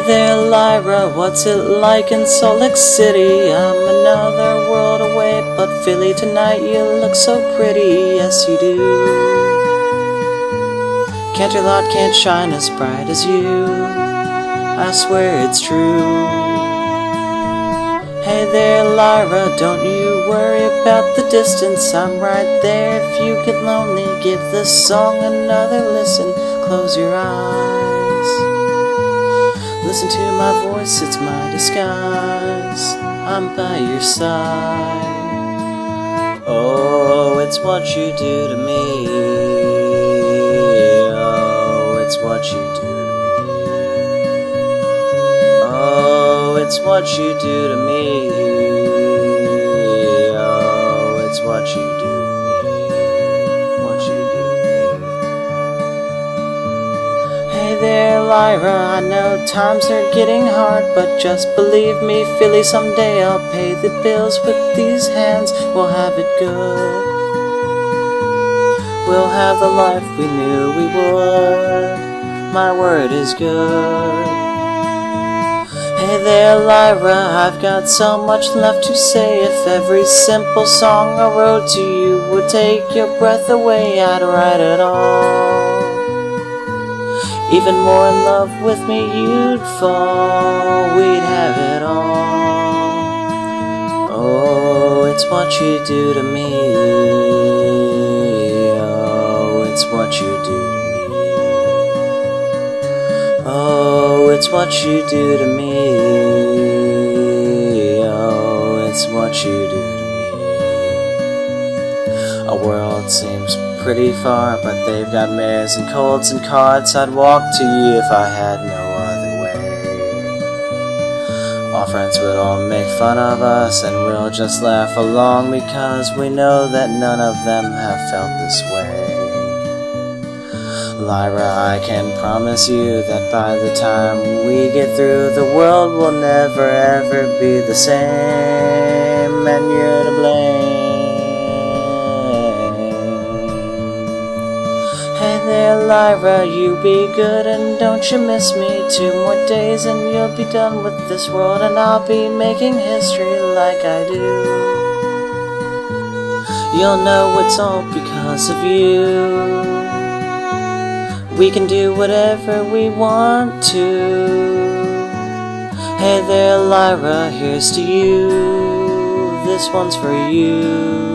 there, Lyra, what's it like in Salt Lake City? I'm another world away, but Philly, tonight you look so pretty, yes you do. Canterlot can't shine as bright as you, I swear it's true. Hey there, Lyra, don't you worry about the distance, I'm right there if you get lonely. Give this song another listen, close your eyes. Listen to my voice, it's my disguise, I'm by your side. Oh, it's what you do to me. Oh, it's what you do to me. Oh, it's what you do to me. Oh, it's what you do to me. What you do to me. Hey there, Lyra, I know times are getting hard, but just believe me, Philly, someday I'll pay the bills with these hands. We'll have it good. We'll have the life we knew we would. My word is good. Hey there, Lyra, I've got so much left to say. If every simple song I wrote to you would take your breath away, I'd write it all. Even more in love with me you'd fall, we'd have it all. Oh, it's what you do to me. Oh, it's what you do to me. Oh, it's what you do to me. Oh, it's what you do to me. A world seems pretty far, but they've got mares and colts and carts. I'd walk to you if I had no other way. Our friends would all make fun of us, and we'll just laugh along, because we know that none of them have felt this way. Lyra, I can promise you that by the time we get through, the world will never ever be the same, and you're to blame. Hey there, Lyra, you be good and don't you miss me. 2 more days and you'll be done with this world, and I'll be making history like I do. You'll know it's all because of you. We can do whatever we want to. Hey there, Lyra, here's to you. This one's for you.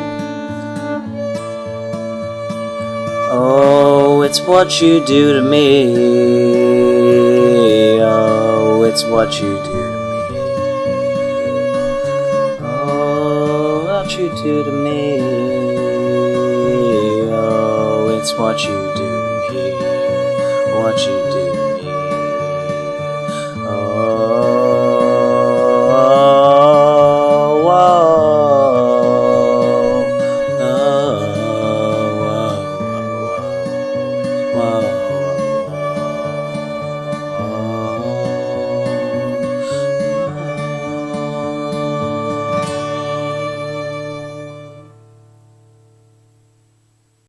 Oh, it's what you do to me. Oh, it's what you do to me. Oh, what you do to me. Oh, it's what you do to me. What you do.